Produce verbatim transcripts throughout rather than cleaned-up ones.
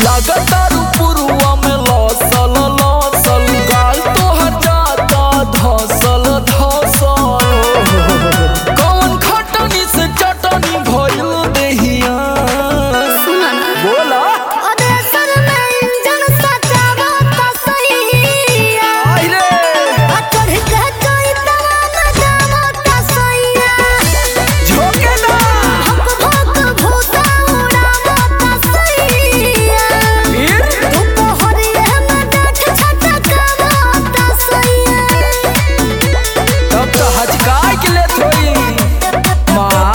लागतारू पुरुआ में लौसल लौसल गाल तोहर जाता धसल धसल कौन खटनी से चटनी भइल देहिया सुना ना बोला अरे सर में इंजन सजावा त सैया आई रे आ चढ़ के कोई तवा न जावा त सैया झोंके ना भक भक भूता उड़ावा त सैया फिर तू तो हरिये में बैठ छटकावा त सैया तब तो हचकाय के ले थोई माल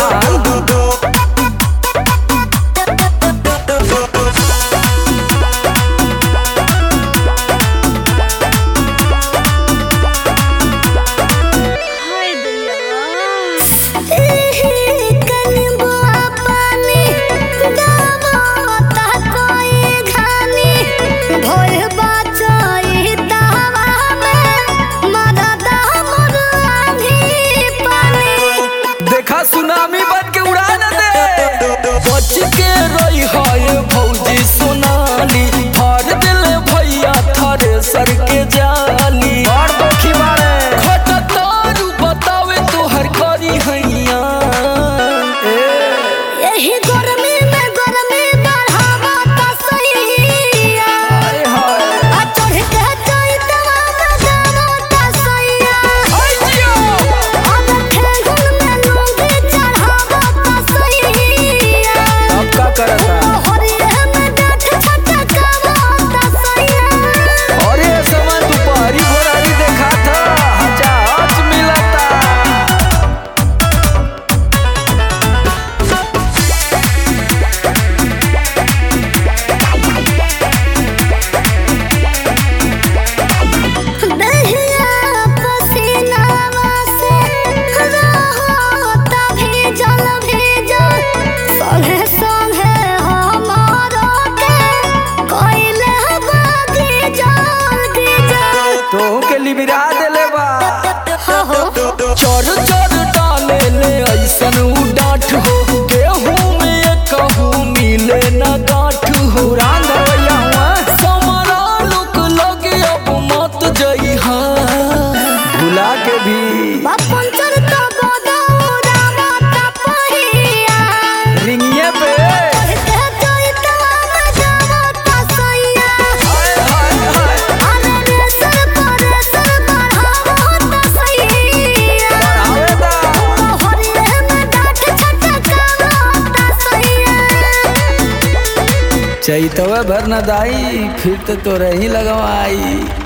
हाय दैया एही कलबुआ पानी दावा त कोई घानी भोर बाचाई तावा में मददा मोर आंधी पानी देखा सुनामी बन के उड़ा न दे बच के रही है भौजी सोनाली फाड़ दिले भैया थारे सर के जाली और दुखी बारे खटतारू बतावे तोहर करी हैया ए यही गर्मी में गर्मी बढ़ावा त सैया हाय हाय आ चढ़ के कोई तवा न जावा त सैया हाय जियो अब ठेहुन में लूंगी चढ़ावा त सैया अब का करता हरिये में बैठ छटकावा त सैया और ये समय दोपहरी भोरारी देखा था हचा हच मिलता दहिया पसीनावा से रहता भीजल भीजल संगे संगे हमारा के कोइले बागी जल गिजल तो के लिबिरा देले बा हो हो चोर चोर डाले ले ऐसन उ डांठ हो गेहूं में एक कहूं मिले न गांठ हो रान धरैया हुआ समरा लुक लगे अब मत जइहा भुला के भी पंचर तो बदौरावा त पहिया रिंगिए पे कहते कोई तवा न जावा त सैया हाय हाय हाय अरे रे सर पर सर बढ़ावा त सैया बढ़ावे दा हरिये में बैठ छटकावा त सैया चैतवा भर न दाई फिर तो तोरे ही लगवाई